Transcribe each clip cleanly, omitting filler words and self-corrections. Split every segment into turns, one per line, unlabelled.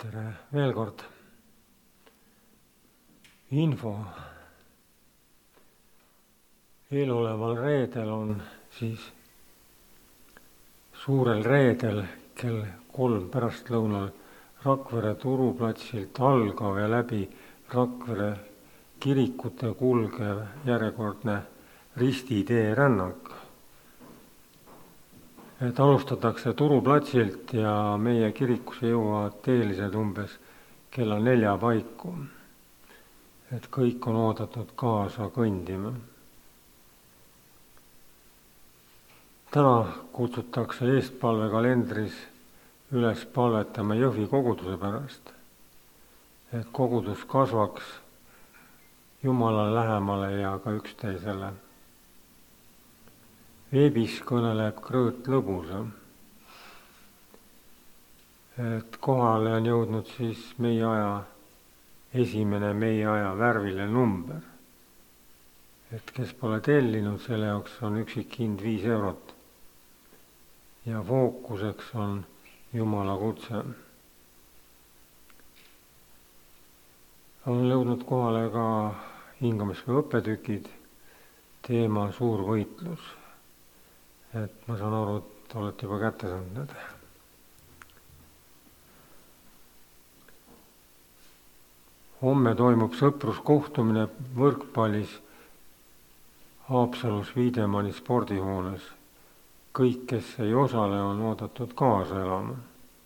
Tere veel kord. Info eeloleval reedel on siis suurel reedel kell 3 pärastlõunal Rakvere turuplatsilt algav ja läbi Rakvere kirikute kulgev järjekordne ristitee rännak. Et alustatakse turuplatsilt ja meie kirikusse jõuavad teelised umbes kella 4 paiku. Et kõik on oodatud kaasa kõndima. Täna kutsutakse eestpalvekalendris üles palvetama Jõhvi koguduse pärast, et kogudus kasvaks Jumala lähemale ja ka üksteisele. Veebis kõneleb Krõõt Lõbusa, et kohale on jõudnud siis esimene meie aja värviline number. Et kes pole tellinud, selle jaoks on üksikhind 5 eurot ja fookuseks on Jumala kutse. On jõudnud kohale ka hingamispäeva õppetükid, teema suur võitlus. Et ma saan aru, et olete juba kätte saanud need. Homme toimub sõpruskohtumine võrkpallis Haapsalus Wiedemanni spordihoones. Kõik, kes ei osale, on oodatud kaasa elama.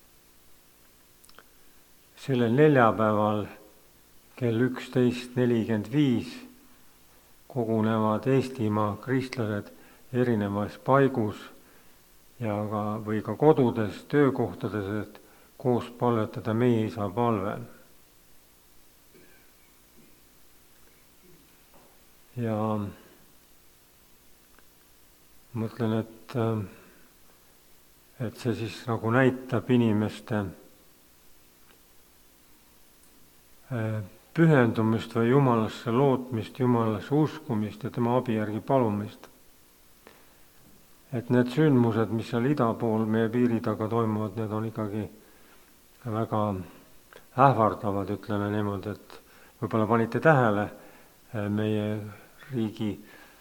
Sellel neljapäeval kell 11.45 kogunevad Eestimaa kristlased erinevas paigus ja või ka kodudes, töökohtades, et koos palvetada meie isa palvel. Ja mõtlen, et see siis nagu näitab inimeste pühendumist või Jumalasse lootmist, Jumalasse uskumist ja tema abi järgi palumist. Et need sündmused, mis seal ida pool meie piiri taga toimuvad, need on ikkagi väga ähvardavad, ütleme niimoodi, et võib-olla panite tähele meie riigi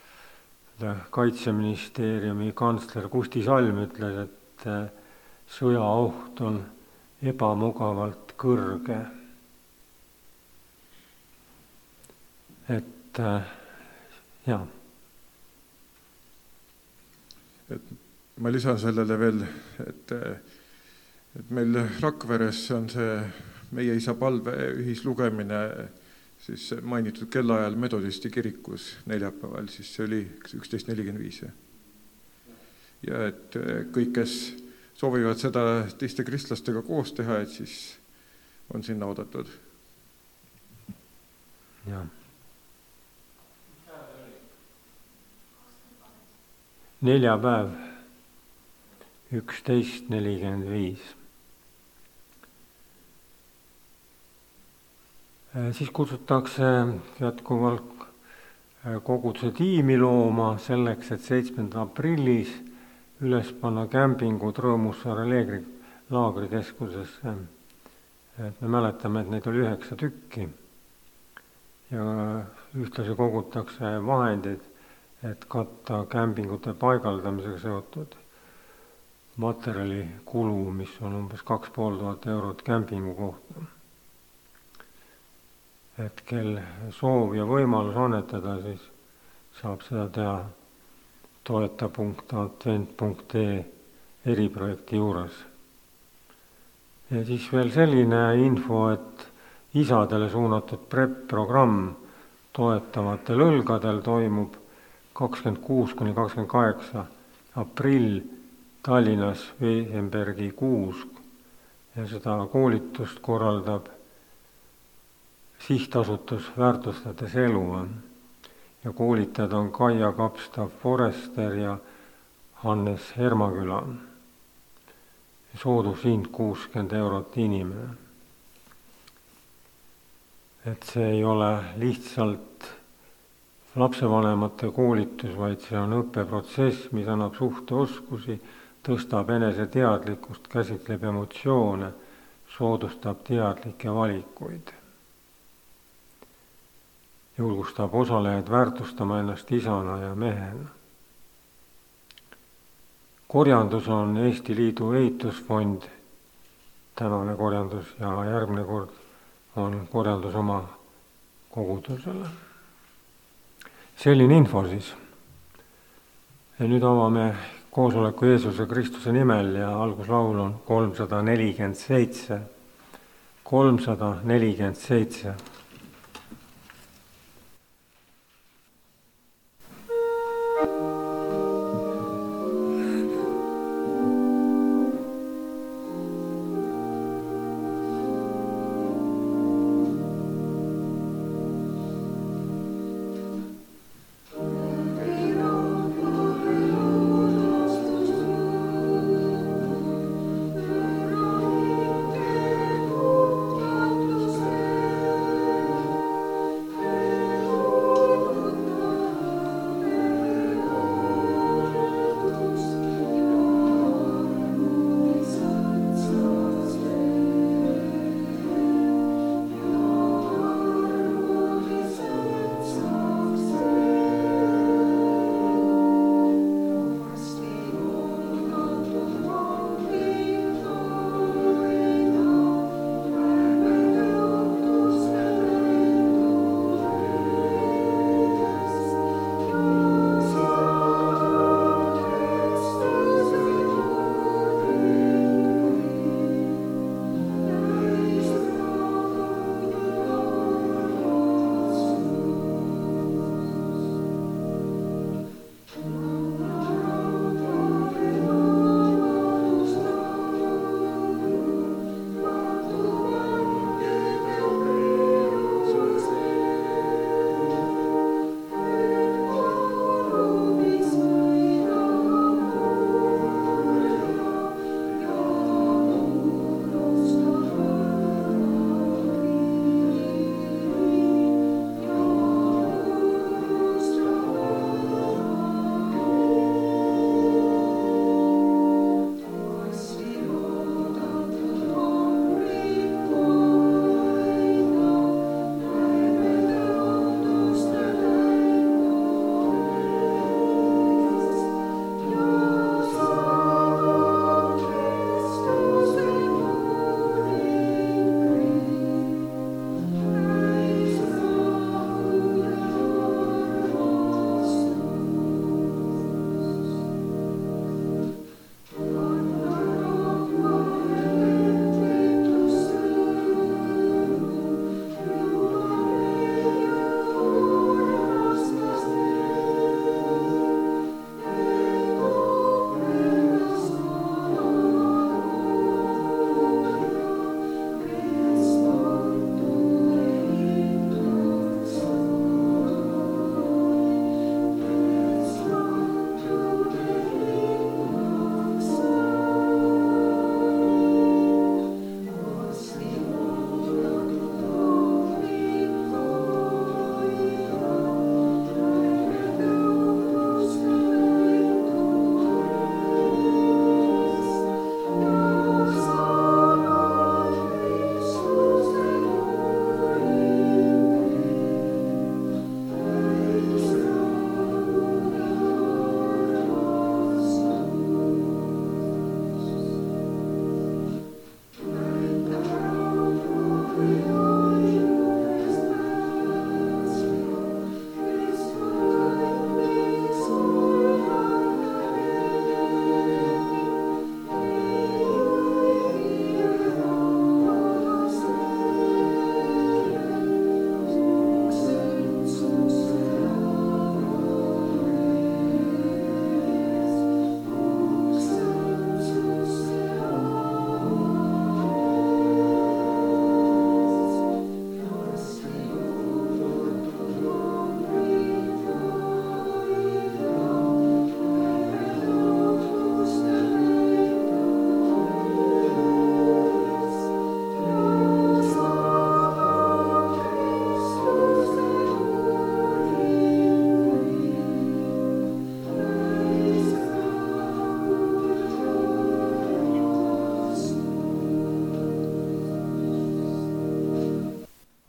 kaitseministeeriumi kantsler Kusti Salm ütles, et sõjaoht on ebamugavalt kõrge. Et jah.
Et ma lisan sellele veel, et meil Rakveres on see meie isa palve ühislugemine siis mainitud kellaajal Metodisti kirikus neljapäeval, siis see oli 11.45. Ja et kõik, kes soovivad seda teiste kristlastega koos teha, et siis on sinna oodatud.
Ja. Neljapäev 11.45. Siis kutsutakse jätkuvalt koguduse tiimi looma selleks, et 7. aprillis üles panna kämpingud Rõõmussaare laagrikeskusesse. Et me mäletame, et neid oli 9 tükki ja ühtlasi kogutakse vahendeid, et katta kämpingute paigaldamisega seotud materjali kulu, mis on umbes 2500 eurot kämpingu kohta. Et kel soov ja võimalus annetada, siis saab seda teha toeta.advent.ee eriprojekti juures. Ja siis veel selline info, et isadele suunatud PREP-programm toetavatel õlgadel toimub 26.–28. aprill Tallinnas Wesenbergi 6 ja seda koolitust korraldab sihtasutus Väärtustades elu ja koolitajad on Kaia Kapstav-Forester ja Hannes Hermaküla. Soodushind 60 eurot inimene. Et see ei ole lihtsalt lapsevanemate koolitus, vaid see on õppeprotsess, mis annab suhteoskusi, tõstab eneseteadlikkust, käsitleb emotsioone, soodustab teadlikke valikuid, julgustab osalejaid väärtustama ennast isana ja mehena. Korjandus on Eesti Liidu ehitusfond, tänane korjandus, ja järgmine kord on korjandus oma kogudusele. Selline info siis. Ja nüüd avame koosoleku Jeesuse Kristuse nimel ja alguslaul on 347. 347.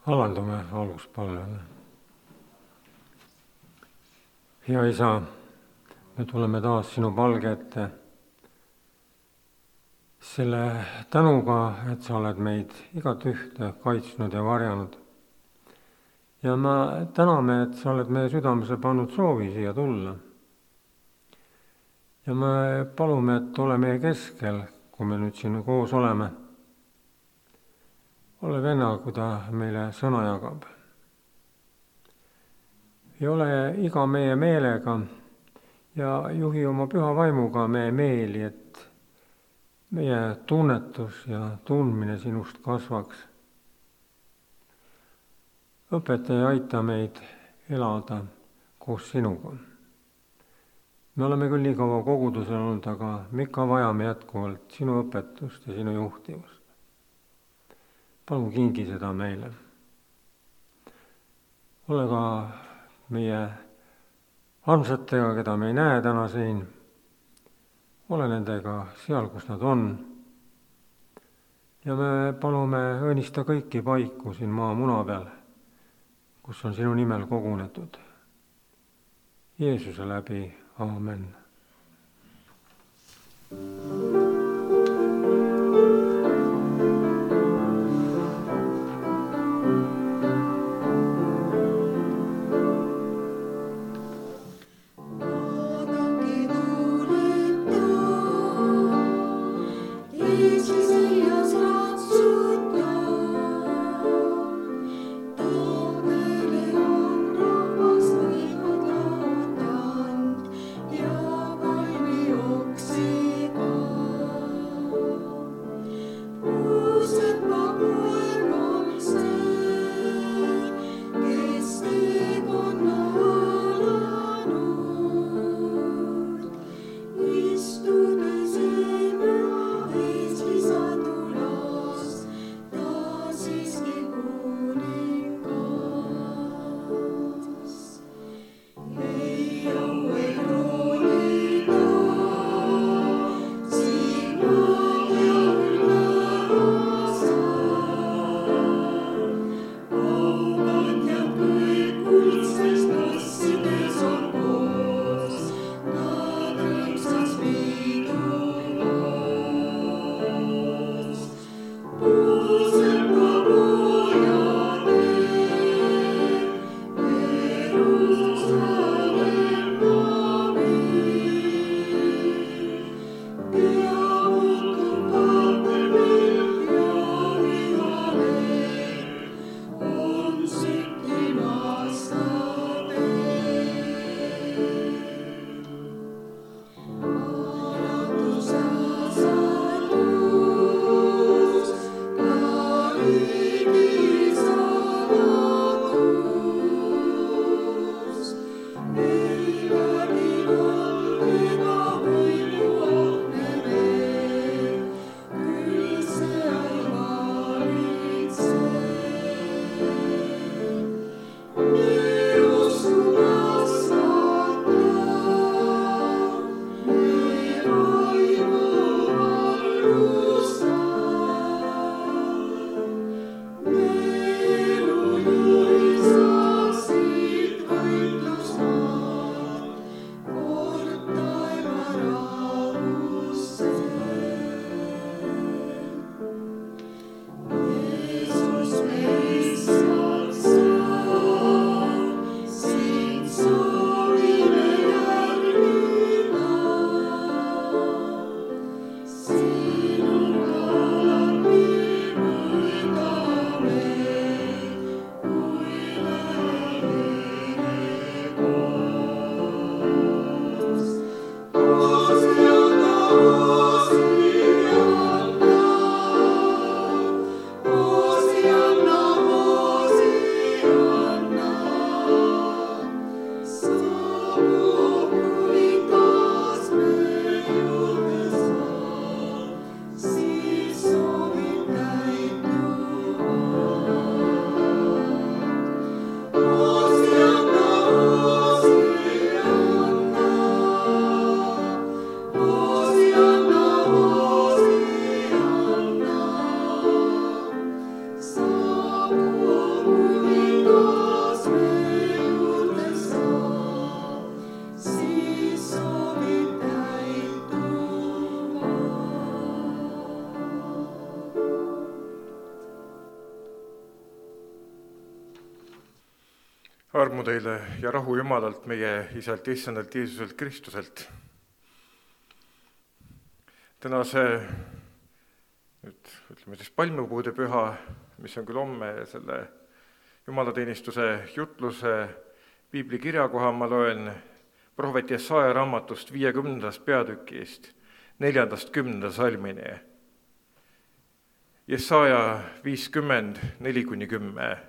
Avaldume alguspalvele. Hea Isa, me tuleme taas sinu palge ette selle tänuga, et sa oled meid igat ühte kaitsnud ja varjanud. Ja me täname, et sa oled meie südamesse pannud soovi siia tulla. Ja me palume, et ole meie keskel, kui me nüüd siin koos oleme. Ole venna, kui ta meile sõna jagab. Ja ole iga meie meelega ja juhi oma püha vaimuga meie meeli, et meie tunnetus ja tundmine sinust kasvaks. Õpeta ja aita meid elada koos sinuga. Me oleme küll nii kaua kogudusel olnud, aga me ikka vajame jätkuvalt sinu õpetust ja sinu juhtivust. Palun kingi seda meile. Ole ka meie armsatega, keda me ei näe täna siin. Ole nendega seal, kus nad on. Ja me palume õnnista kõiki paiku siin maa muna peal, kus on sinu nimel kogunetud. Jeesuse läbi, aamen.
Ja valmi oksi
armu teile ja rahu Jumalalt, meie Isalt ja Issandalt Jeesuselt Kristuselt. Tänase, palmipuude püha, mis on küll homme, selle jumalateenistuse jutluse piibli kirjakoha ma loen prohvet Jesaja raamatust 50. peatükist 4.–10. salmini. Jesaja 50, 4–10.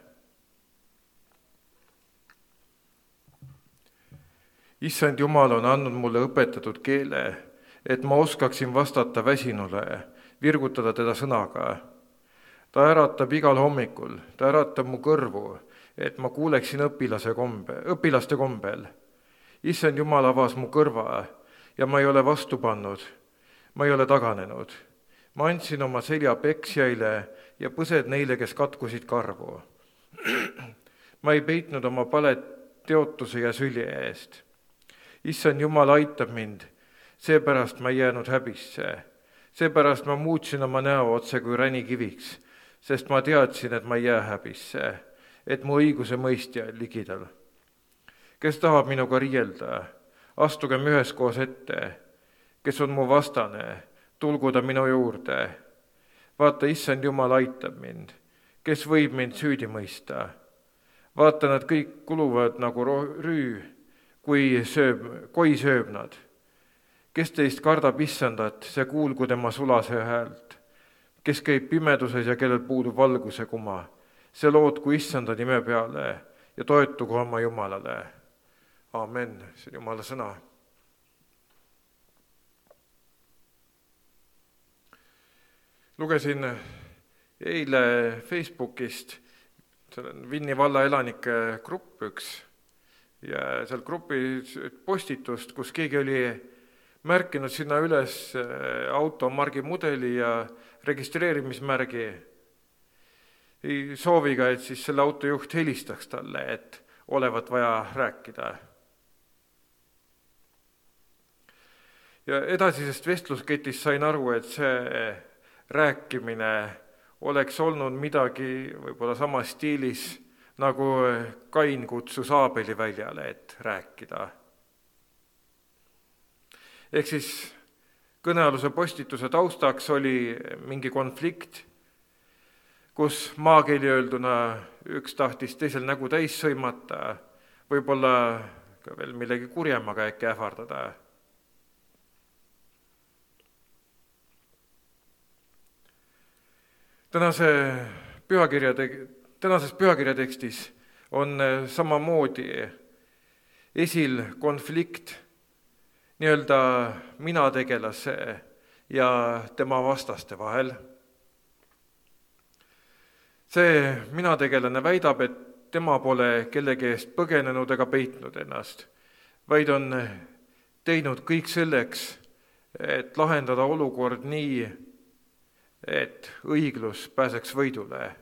Issand Jumal on andnud mulle õpetatud keele, et ma oskaksin vastata väsinule, virgutada teda sõnaga. Ta äratab igal hommikul, ta äratab mu kõrvu, et ma kuuleksin õpilaste kombel. Issand Jumal avas mu kõrva ja ma ei ole vastu pannud, ma ei ole taganenud. Ma andsin oma selja peksjaile ja põsed neile, kes katkusid karvu. Ma ei peitnud oma palet teotuse ja sülje eest. Issand Jumal aitab mind, seepärast ma ei jäänud häbisse. Seepärast ma muutsin oma näo otse kui ränikiviks, sest ma teadsin, et ma ei jää häbisse, et mu õiguse mõistja ligidal. Kes tahab minuga riielda, astugem üheskoos ette. Kes on mu vastane, tulgu ta minu juurde. Vaata, Issand Jumal aitab mind. Kes võib mind süüdi mõista? Vaata, nad kõik kuluvad nagu rüü, kui koi sööb nad. Kes teist kardab Issandat, see kuulgu tema sulase häält. Kes käib pimeduses ja kellel puudub valguse kuma, see lootku Issanda nime peale ja toetugu oma Jumalale. Amen, see on Jumala sõna. Lugesin eile Facebookist, seal on Vinni valla elanike grupp üks, ja seal grupis postitust, kus keegi oli märkinud sinna üles auto margi mudeli ja registreerimismärgi sooviga, et siis selle auto juht helistaks talle, et olevat vaja rääkida. Ja edasisest vestlusketist sain aru, et see rääkimine oleks olnud midagi võib-olla samas stiilis, nagu Kain kutsus Aabeli väljale, et rääkida. Ehk siis kõnealuse postituse taustaks oli mingi konflikt, kus maakeeli öelduna üks tahtis teisel nägu täis sõimata, võib-olla ka veel millegi kurjemaga äkki ähvardada. Tänases pühakirja tekstis on samamoodi esil konflikt nii-öelda minategelase ja tema vastaste vahel. See minategelane väidab, et tema pole kellegi eest põgenenud ega peitnud ennast, vaid on teinud kõik selleks, et lahendada olukord nii, et õiglus pääseks võidule.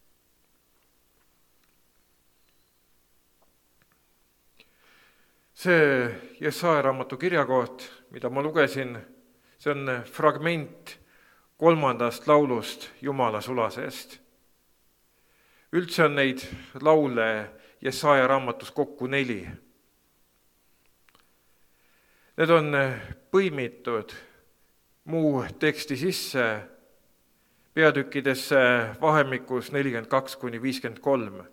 See Jesaja raamatu kirjakoht, mida ma lugesin, see on fragment 3. laulust Jumala sulasest. Üldse on neid laule Jesaja raamatus kokku 4. Need on põimitud muu teksti sisse peatükkidesse vahemikus 42–53.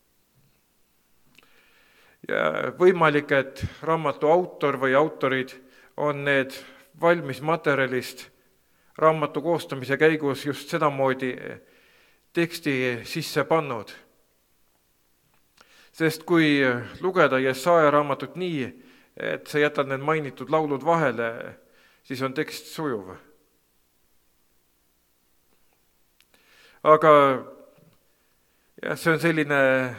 Ja võimalik, et raamatu autor või autorid on need valmis materjalist raamatu koostamise käigus just sedamoodi teksti sisse pannud. Sest kui lugeda Jesaja raamatut nii, et sa jätad need mainitud laulud vahele, siis on tekst sujuv. Aga see on selline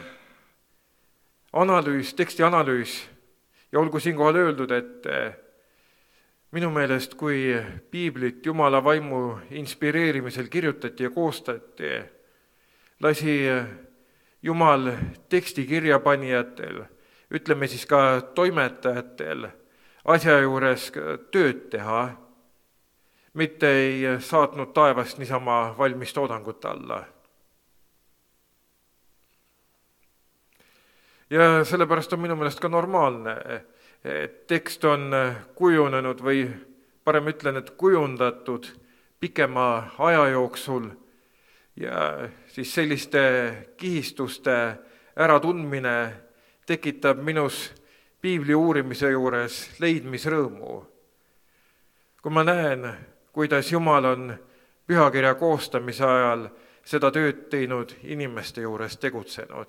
teksti analüüs ja olgu siinkohal öeldud, et minu meelest, kui piiblit Jumala vaimu inspireerimisel kirjutati ja koostati, lasi Jumal teksti kirjapanijatel, ütleme siis ka toimetajatel, asja juures tööd teha, mitte ei saatnud taevast niisama valmis toodangut alla. ja sellepärast on minu meelest ka normaalne, et tekst on kujunenud või parem ütlen, et kujundatud pikema aja jooksul ja siis selliste kihistuste äratundmine tekitab minus piibli uurimise juures leidmisrõõmu. Kui ma näen, kuidas Jumal on pühakirja koostamise ajal seda tööd teinud inimeste juures tegutsenud.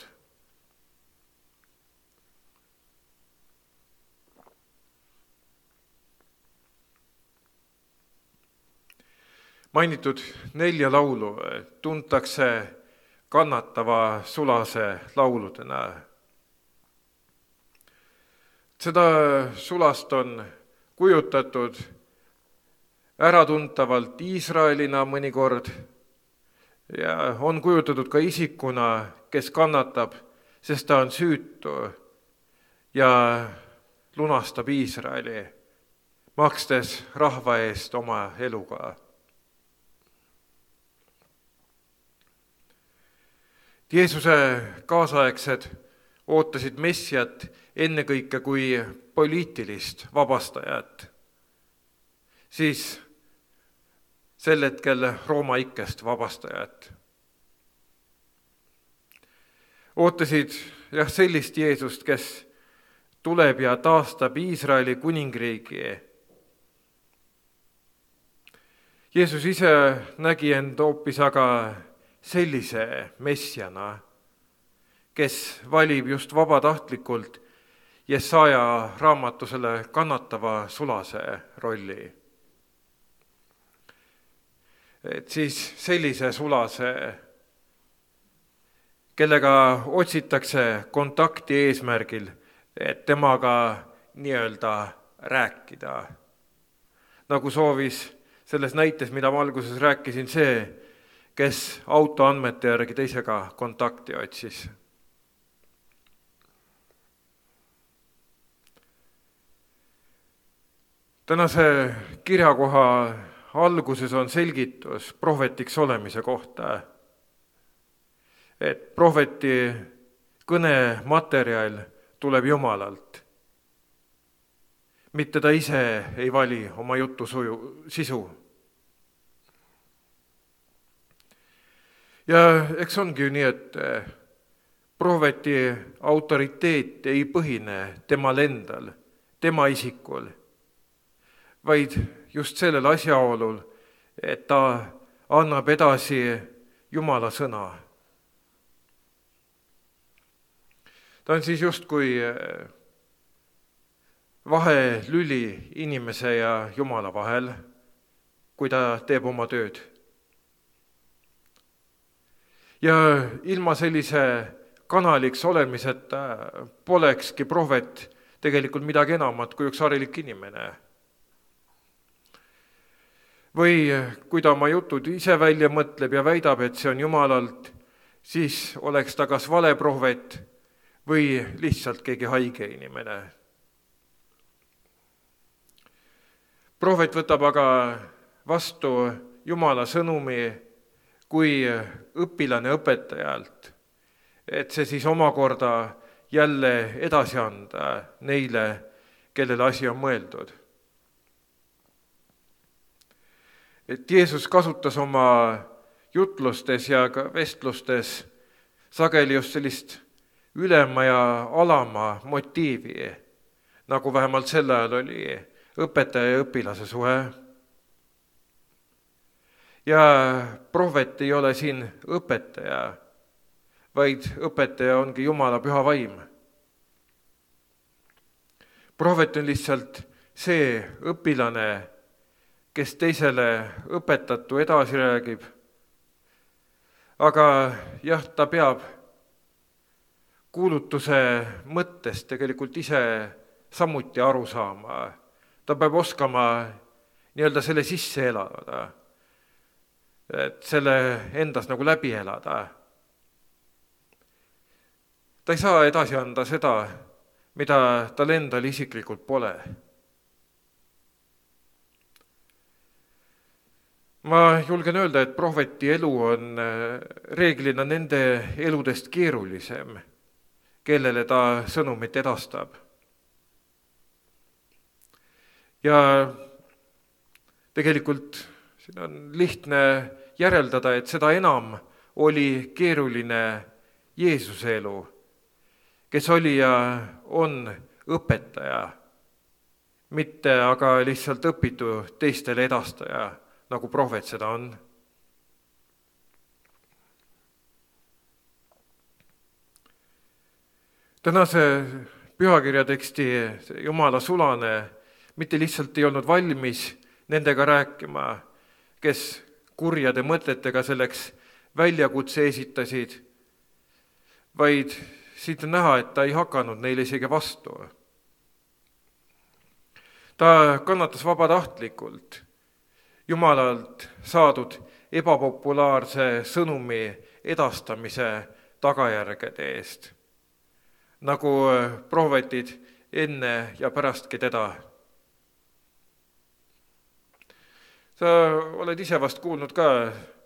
Mainitud 4 laulu tuntakse kannatava sulase lauludena. Seda sulast on kujutatud äratuntavalt Iisraelina mõnikord ja on kujutatud ka isikuna, kes kannatab, sest ta on süütu ja lunastab Iisraeli, makstes rahva eest oma eluga. Jeesuse kaasaegsed ootasid Messiat ennekõike kui poliitilist vabastajat, siis sel hetkel Rooma ikkest vabastajat. Ootasid sellist Jeesust, kes tuleb ja taastab Iisraeli kuningriigi. Jeesus ise nägi end hoopis aga sellise messiana, kes valib just vabatahtlikult Jesaja raamatu selle kannatava sulase rolli. Et siis sellise sulase, kellega otsitakse kontakti eesmärgil, et temaga nii-öelda rääkida. Nagu soovis selles näites, mida ma alguses rääkisin, see, kes autoandmete järgi teisega kontakti otsis. Tänase kirjakoha alguses on selgitus prohvetiks olemise kohta, et prohveti kõnematerjal tuleb Jumalalt. Mitte ta ise ei vali oma jutu sisu. Ja eks ongi ju nii, et prohveti autoriteet ei põhine temal endal, tema isikul, vaid just sellel asjaolul, et ta annab edasi Jumala sõna. Ta on siis justkui vahelüli inimese ja Jumala vahel, kui ta teeb oma tööd. Ja ilma sellise kanaliks olemiseta polekski prohvet tegelikult midagi enamat kui üks harilik inimene. Või kui ta oma jutud ise välja mõtleb ja väidab, et see on Jumalalt, siis oleks ta kas vale prohvet või lihtsalt keegi haige inimene. Prohvet võtab aga vastu Jumala sõnumi kui õpilane õpetajalt, et see siis omakorda jälle edasi anda neile, kellele asi on mõeldud. Et Jeesus kasutas oma jutlustes ja ka vestlustes sageli just sellist ülema ja alama motiivi, nagu vähemalt sel ajal oli õpetaja ja õpilase suhe. Ja prohvet ei ole siin õpetaja, vaid õpetaja ongi Jumala püha vaim. Prohvet on lihtsalt see õpilane, kes teisele õpetatu edasi räägib. Aga ta peab kuulutuse mõttest tegelikult ise samuti aru saama. Ta peab oskama nii-öelda selle sisse elada, et selle endas nagu läbi elada. Ta ei saa edasi anda seda, mida tal endal isiklikult pole. Ma julgen öelda, et prohveti elu on reeglina nende eludest keerulisem,
kellele ta sõnumit edastab. Ja tegelikult siin on lihtne järeldada, et seda enam oli keeruline Jeesuse elu, kes oli ja on õpetaja, mitte aga lihtsalt õpitu teistele edastaja, nagu prohvet seda on. Tänase pühakirja teksti Jumala sulane mitte lihtsalt ei olnud valmis nendega rääkima, kes kurjade mõtetega selleks väljakutse esitasid, vaid siit on näha, et ta ei hakanud neile isegi vastu. Ta kannatas vabatahtlikult Jumalalt saadud ebapopulaarse sõnumi edastamise tagajärgede eest, nagu prohvetid enne ja pärastki teda. Sa oled ise vast kuulnud ka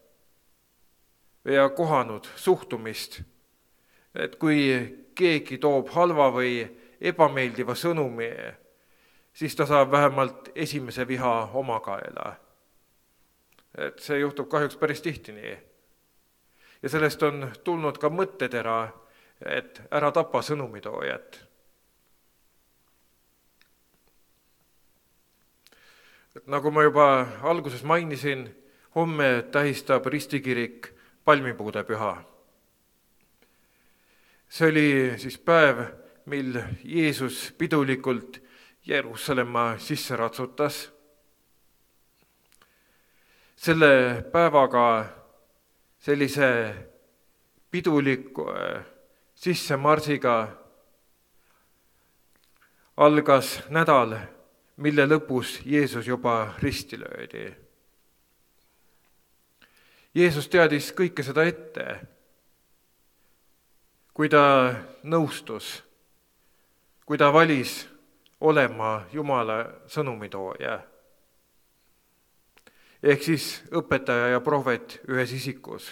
ja kohanud suhtumist, et kui keegi toob halva või ebameeldiva sõnumi, siis ta saab vähemalt esimese viha oma kaela. Et see juhtub kahjuks päris tihti nii. Ja sellest on tulnud ka mõttetera, et ära tapa sõnumitoojat. Et nagu ma juba alguses mainisin, homme tähistab ristikirik palmipuude püha. See oli siis päev, mil Jeesus pidulikult Jeruusalemma sisse ratsutas. Selle päevaga sellise piduliku sissemarsiga algas nädal, mille lõpus Jeesus juba risti löödi. Jeesus teadis kõike seda ette, kui ta nõustus, kui ta valis olema Jumala sõnumitooja. Ehk siis õpetaja ja prohvet ühes isikus.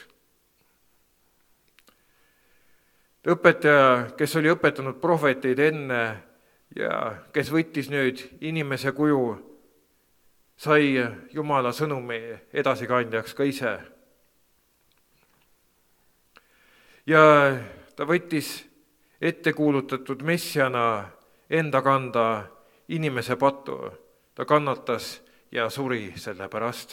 Õpetaja, kes oli õpetanud prohveteid enne ja kes võttis nüüd inimese kuju, sai Jumala sõnumi edasikandjaks ka ise. Ja ta võttis ettekuulutatud messiana enda kanda inimese patu. Ta kannatas ja suri selle pärast.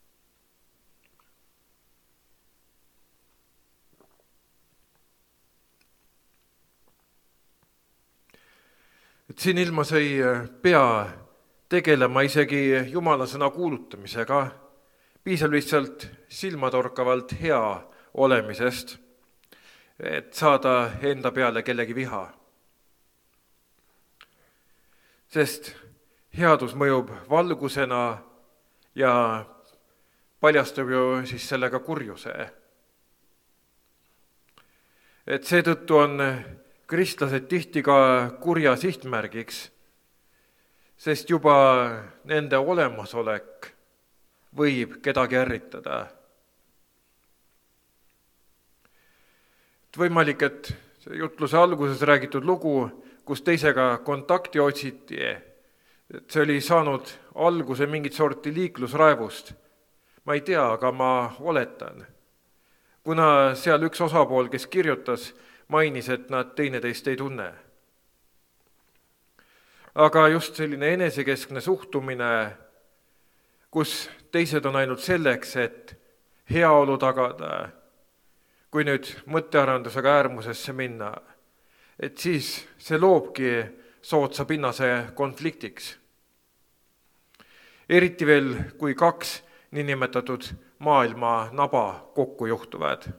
Et siin ilmas ei pea tegelema isegi Jumala sõna kuulutamisega, piisab lihtsalt silmatorkavalt hea olemisest, et saada enda peale kellegi viha. Sest headus mõjub valgusena ja paljastab ju siis sellega kurjuse. Et seetõttu on kristlased tihti ka kurja sihtmärgiks, sest juba nende olemasolek võib kedagi ärritada. Võimalik, et see jutluse alguses räägitud lugu, kus teisega kontakti otsiti, et see oli saanud alguse mingit sorti liiklusraevust. Ma ei tea, aga ma oletan. Kuna seal üks osapool, kes kirjutas, mainis, et nad teineteist ei tunne. Aga just selline enesekeskne suhtumine, kus teised on ainult selleks, et heaolu tagada, kui nüüd mõttearendusega äärmusesse minna, et siis see loobki soodsa pinnase konfliktiks. Eriti veel, kui kaks niinimetatud maailma naba kokku juhtuvad.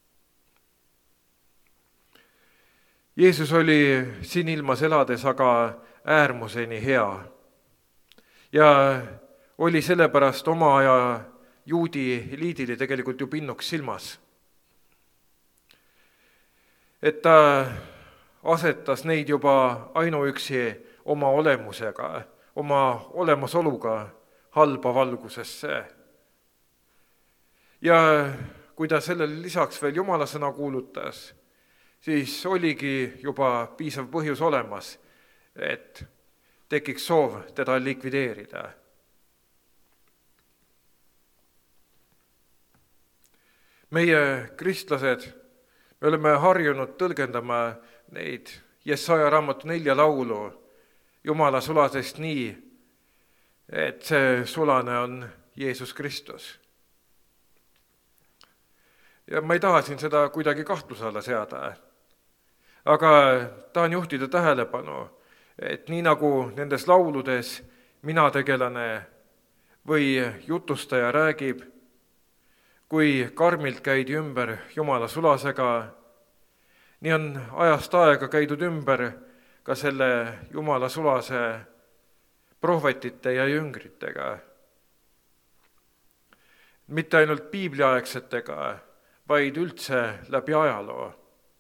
Jeesus oli siin ilmas elades aga äärmuseni hea ja oli sellepärast oma aja juudi eliidile tegelikult ju pinnuks silmas. Et ta asetas neid juba ainuüksi oma olemusega, oma olemasoluga halba valgusesse. Ja kui ta sellele lisaks veel Jumala sõna kuulutas, siis oligi juba piisav põhjus olemas, et tekiks soov teda likvideerida. Meie kristlased, me oleme harjunud tõlgendama neid Jesaja raamatu 4 laulu Jumala sulasest nii, et see sulane on Jeesus Kristus. Ja ma ei taha siin seda kuidagi kahtluse alla seada, aga tahan juhtida tähelepanu, et nii nagu nendes lauludes minategelane või jutustaja räägib, kui karmilt käidi ümber Jumala sulasega, nii on ajast aega käidud ümber ka selle Jumala sulase prohvetite ja jüngritega. Mitte ainult piibliaegsetega, vaid üldse läbi ajaloo.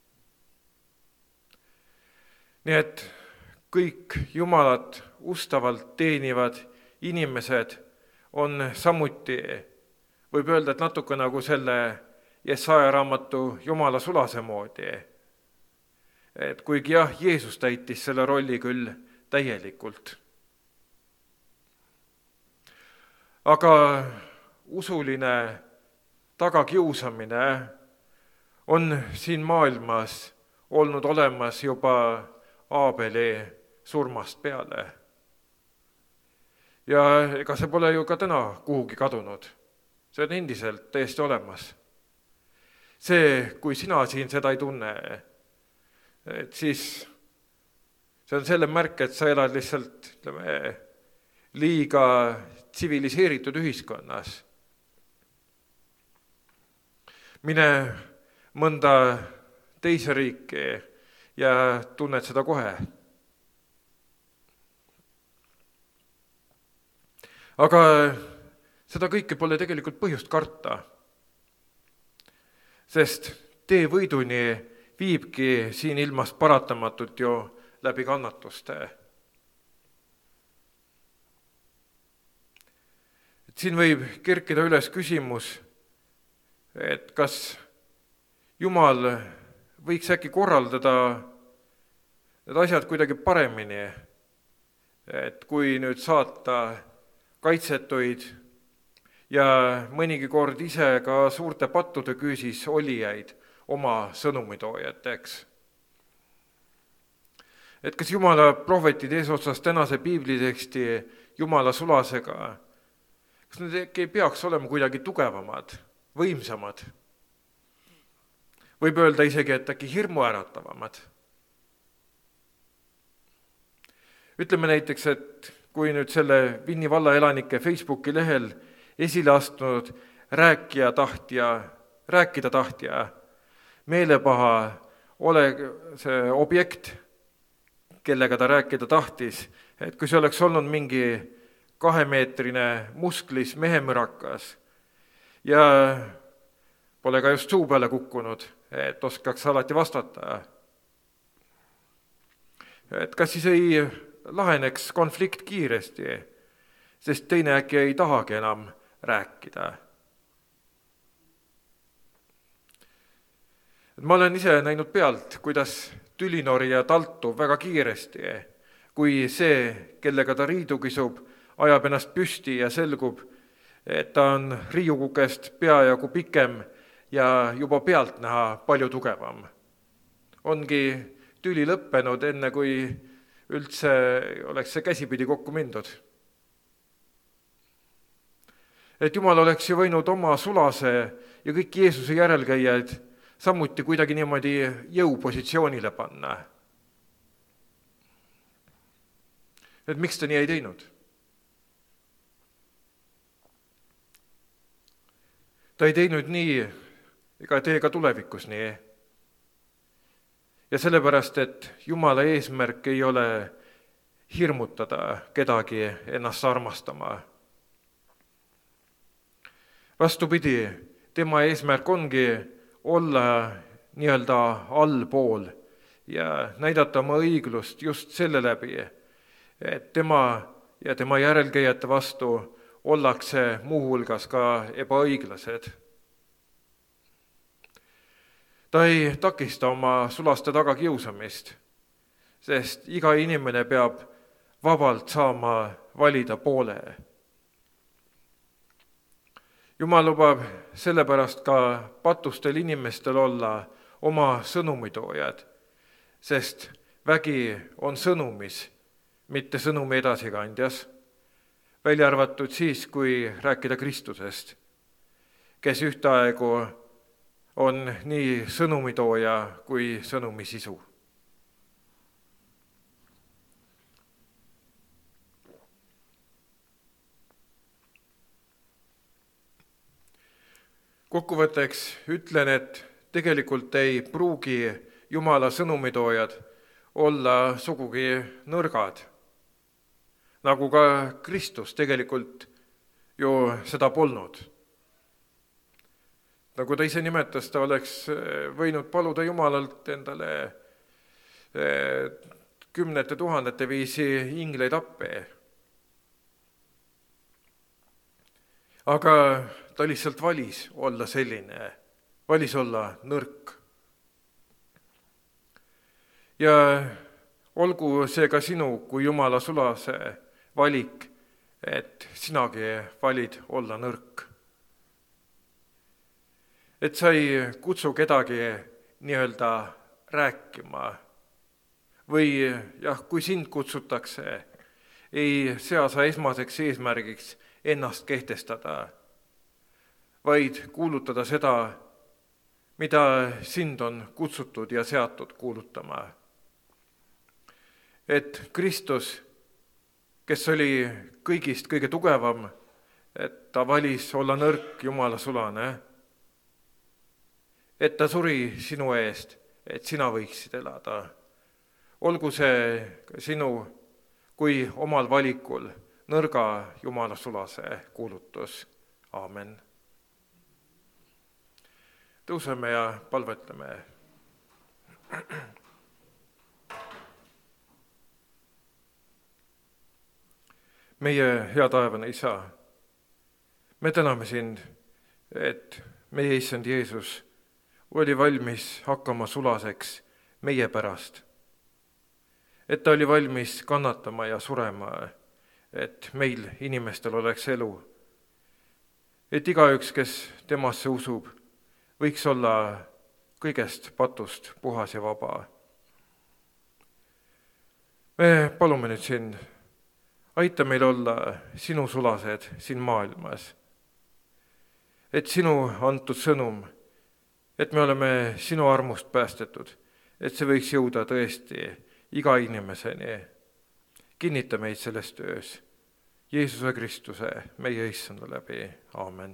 Nii et kõik Jumalat ustavalt teenivad inimesed on samuti, võib öelda, et natuke nagu selle Jesaja raamatu Jumala sulase moodi. Et kuigi jah, Jeesus täitis selle rolli küll täielikult. Aga usuline tagakiusamine on siin maailmas olnud olemas juba Aabeli surmast peale. Ja ega see pole ju ka täna kuhugi kadunud. See on endiselt täiesti olemas. See, kui sina siin seda ei tunne, et siis see on selle märk, et sa elad lihtsalt, liiga tsiviliseeritud ühiskonnas. Mine mõnda teise riiki ja tunned seda kohe. Aga seda kõike pole tegelikult põhjust karta, sest tee võiduni viibki siin ilmas paratamatult ju läbi kannatuste. Siin võib kerkida üles küsimus, et kas Jumal võiks äkki korraldada need asjad kuidagi paremini, et kui nüüd saata kaitsetuid ja mõnigi kord ise ka suurte pattude küüsis olijaid oma sõnumitoojateks. Et kas Jumala prohvetid eesotsas tänase piibliteksti Jumala sulasega, kas need äkki ei peaks olema kuidagi tugevamad, võimsamad? Võib öelda isegi, et äkki hirmuäratavamad. Ütleme näiteks, et kui nüüd selle Vinni valla elanike Facebooki lehel esile astunud rääkida tahtja, meelepaha ole see objekt, kellega ta rääkida tahtis, et kui see oleks olnud mingi 2-meetrine musklis mehemürakas ja pole ka just suu peale kukkunud, et oskaks alati vastata. Et kas siis ei laheneks konflikt kiiresti, sest teine äkki ei tahagi enam rääkida. Ma olen ise näinud pealt, kuidas tülinorija taltub väga kiiresti, kui see, kellega ta riidu kisub, ajab ennast püsti ja selgub, et ta on riiukukest peajagu pikem ja juba pealt näha palju tugevam. Ongi tüli lõppenud enne, kui üldse oleks see käsipidi kokku mindud. Et Jumal oleks ju võinud oma sulase ja kõik Jeesuse järelkäijad samuti kuidagi niimoodi jõupositsioonile panna. Et miks ta nii ei teinud? Ta ei teinud nii, ega tee ka tulevikus nii. Ja sellepärast, et Jumala eesmärk ei ole hirmutada kedagi ennast armastama. Vastupidi, tema eesmärk ongi olla nii-öelda allpool ja näidata oma õiglust just selle läbi, et tema ja tema järelkäijate vastu ollakse muuhulgas ka ebaõiglased. ta ei takista oma sulaste taga kiusamist, sest iga inimene peab vabalt saama valida poole. Jumal lubab sellepärast ka patustel inimestel olla oma sõnumitoojad, sest vägi on sõnumis, mitte sõnumi edasikandjas, välja arvatud siis, kui rääkida Kristusest, kes ühtaegu on nii sõnumitooja kui sõnumi sisu. Kokkuvõtteks ütlen, et tegelikult ei pruugi Jumala sõnumitoojad olla sugugi nõrgad, nagu ka Kristus tegelikult ju seda polnud. Nagu ta ise nimetas, ta oleks võinud paluda Jumalalt endale 10 000 viisi ingleid appi. Aga ta lihtsalt valis olla selline, valis olla nõrk. Ja olgu see ka sinu kui Jumala sulase valik, et sinagi valid olla nõrk. Et sa ei kutsu kedagi nii-öelda rääkima või kui sind kutsutakse, ei sea sa esmaseks eesmärgiks ennast kehtestada, vaid kuulutada seda, mida sind on kutsutud ja seatud kuulutama. Et Kristus, kes oli kõigist kõige tugevam, et ta valis olla nõrk Jumala sulane, et ta suri sinu eest, et sina võiksid elada. Olgu see sinu kui omal valikul nõrga Jumala sulase kuulutus. Aamen. Tõuseme ja palvetleme. Meie hea taevane Isa, me täname sind, et meie issand Jeesus oli valmis hakkama sulaseks meie pärast. Et ta oli valmis kannatama ja surema, et meil inimestel oleks elu. Et igaüks, kes temasse usub, võiks olla kõigest patust puhas ja vaba. Me palume nüüd sind, aita meil olla sinu sulased siin maailmas. Et sinu antud sõnum, et me oleme sinu armust päästetud, et see võiks jõuda tõesti iga inimeseni. Kinnita meid selles töös. Jeesuse Kristuse, meie issanda läbi. Aamen.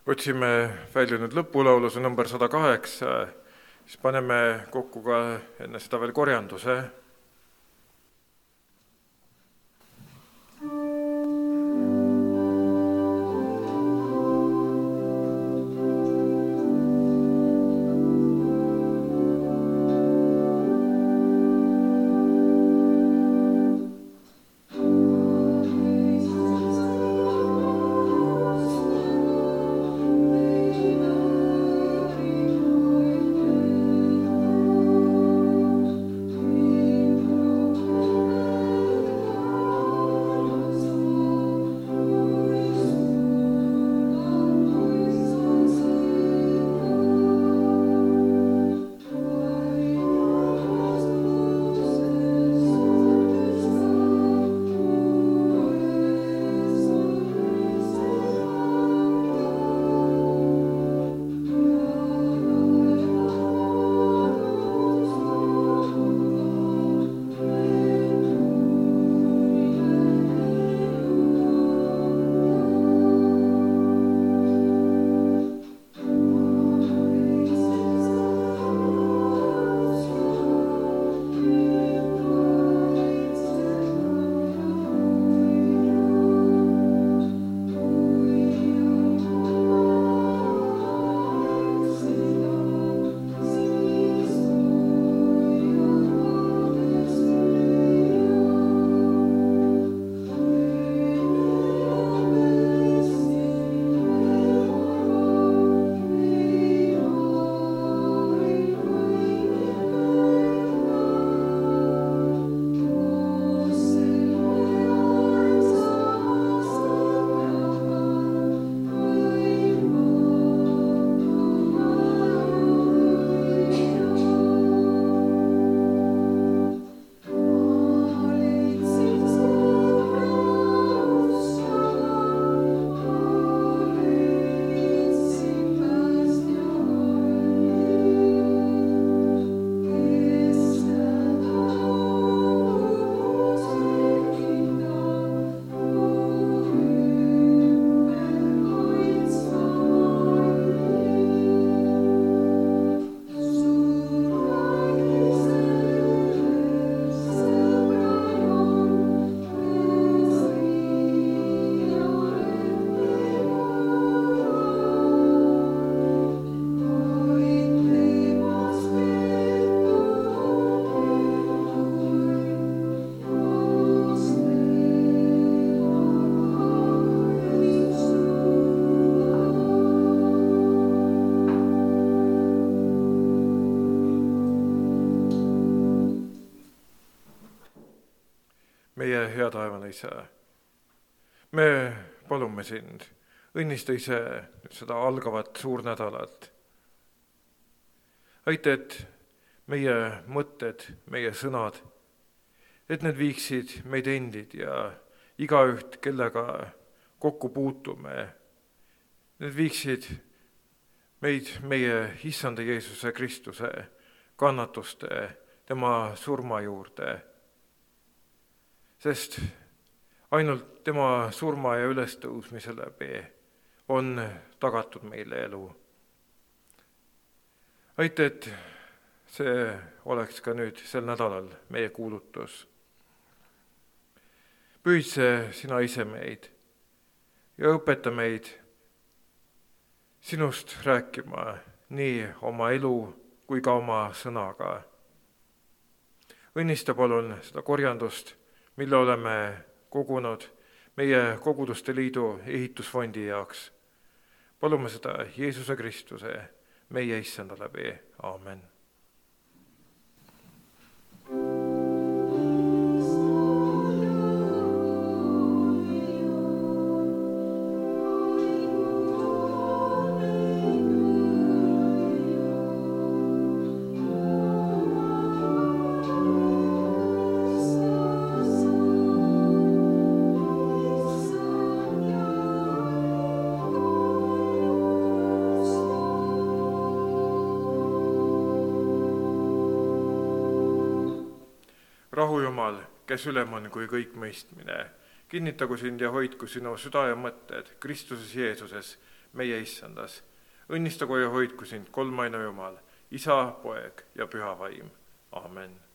otsime välja nüüd lõpulaulu, see number 108, siis paneme kokku ka enne seda veel korjanduse. Meie hea taevane Isa, me palume sind, õnnista ise seda algavat suurnädalat. Aita, et meie mõtted, meie sõnad, et need viiksid meid endid ja igaüht, kellega kokku puutume, need viiksid meid meie Issanda Jeesuse Kristuse kannatuste, tema surma juurde. Sest ainult tema surma ja ülestõusmise läbi on tagatud meile elu. Aita, et see oleks ka nüüd sel nädalal meie kuulutus. Pühitse sina ise meid ja õpeta meid sinust rääkima nii oma elu kui ka oma sõnaga. Õnnista palun seda korjandust, mille oleme kogunud meie Koguduste Liidu ehitusfondi jaoks. Palume seda Jeesuse Kristuse, meie Issanda läbi. Aamen. Rahu Jumal, kes ülem on kui kõik mõistmine, kinnitagu sind ja hoidku sinu süda ja mõtted Kristuses Jeesuses, meie issandas. õnnistagu ja hoidku sind kolmaine Jumal, Isa, Poeg ja Püha Vaim. Amen.